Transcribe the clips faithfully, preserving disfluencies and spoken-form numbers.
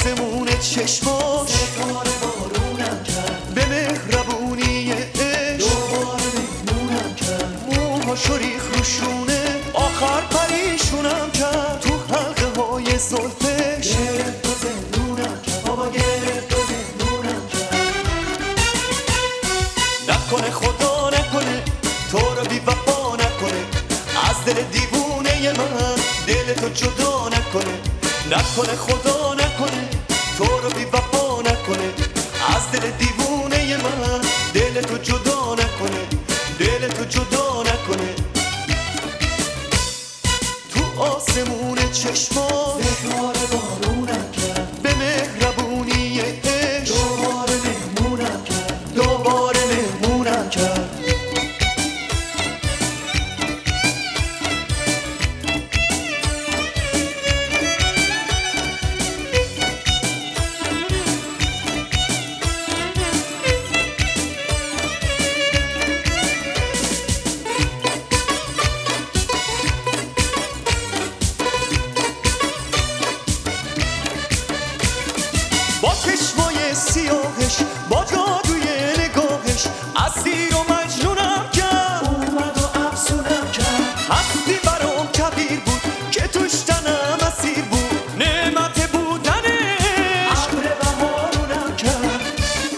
آسمون چشماش ستاره بارونم کرد، به مهربونی عشق دوباره مهمونم کرد. موهاشو ریخ روشونه، آخر پریشونم کرد. تو حلقه های زلفش گرفت و زندونم کرد، بابا گرفت و زندونم کرد. نکنه خدا نکنه تو رو بی وفا نکنه، از دل دیوونه من دل تو جدا نکنه. نکنه خدا نکنه تو رو بی وفا نکنه، از دل دیوونه من دل تو جدا نکنه، دل تو جدا نکنه. تو آسمون چشماش ستاره بارونم کرد، به مهربونی عشق دوباره مهمونم کرد. دوباره مهمونم کرد. با چشمای سیاهش، با جادوی نگاهش، اسیر و مجنونم کرد. اومد و افسونم کرد، هستی برام کبیر بود که توش تنم اسیر بود، نعمت بودنش ابر بهارونم کرد.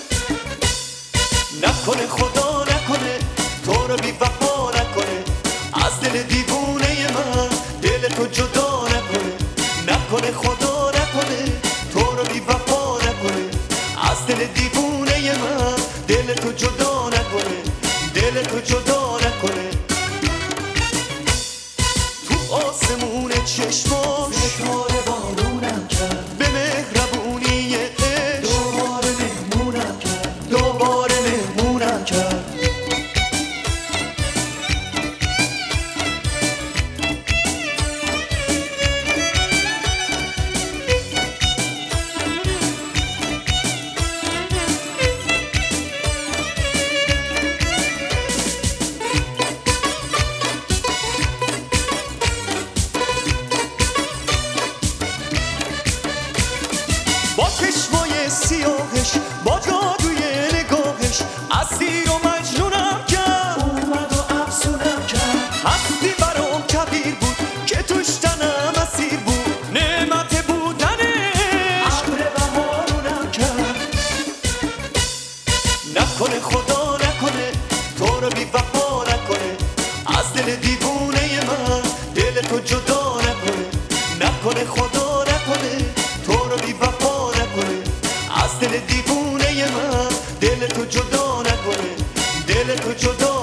نکنه خدا نکنه تو رو بی وفا نکنه، از دل دیوونه من دل تو جدا نکنه. نکنه خدا نکنه تو رو بی وفا نکنه، از دل دیوونه من دل تو جدا نکنه، دل تو جدا نکنه. تو آسمون چشماش ستاره بارونم کرد، به مهربونی عشق دوباره مهمونم کرد. دوباره مهمونم کرد. با چشمای سیاهش، با جادوی نگاهش، اسیر و مجنونم کرد. اومد و افسونم کرد، هستی برام کبیر بود که توش تنم اسیر بود، نعمت بودنش ابر بهارونم کرد. نکنه خدا نکنه تو رو بی وفا نکنه، از دل دیوونه من دل تو جدا نکنه. نکنه خدا نکنه تو رو بی وفا نکنه، از دل دیوونه من دل تو جدا نکنه، دل تو جدا